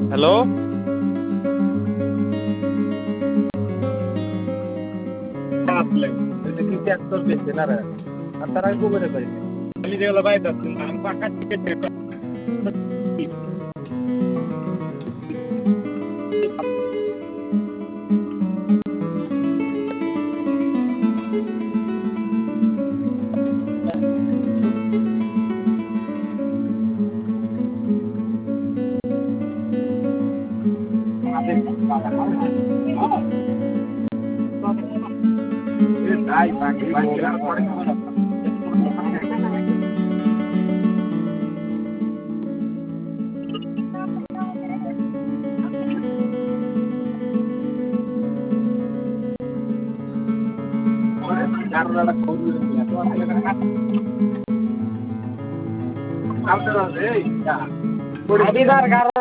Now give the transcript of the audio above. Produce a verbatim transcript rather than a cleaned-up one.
Hello. তারা করে পারি আমি যেগুলো বাইরে আমি পাকা Ay, back, back, Hey, ya.